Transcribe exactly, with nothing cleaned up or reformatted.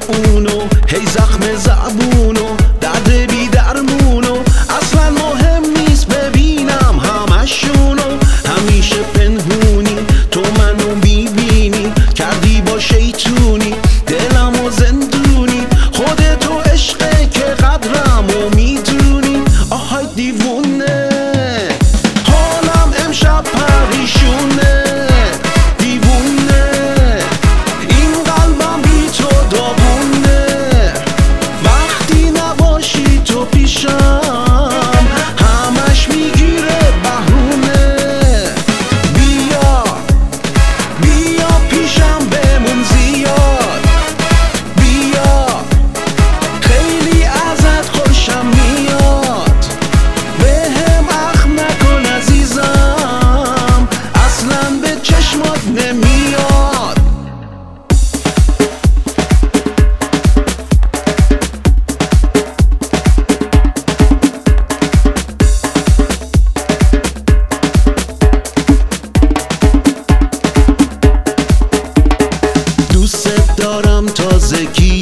اونو، هی زخم زبونو، درد بی درمونو. اصلا مهم نیست ببینم همشونو، همیشه پنهونی تو منو میبینی، کردی با شیطونی دلمو زندونی. خودتو عشقه که قدرمو میدونی. آهای دیوونه حالم امشب پریشونه، دیوونه این قلبم بی تو داغونه. وقتی نباشی تو پیشم همش میگیره بهونه. بیا بیا پیشم بمون زیاد، بیا خیلی ازت خوشم میاد. بهم اخم نکن عزیزم، اصلا به چشمات نمیاد. دوست دارم تازگی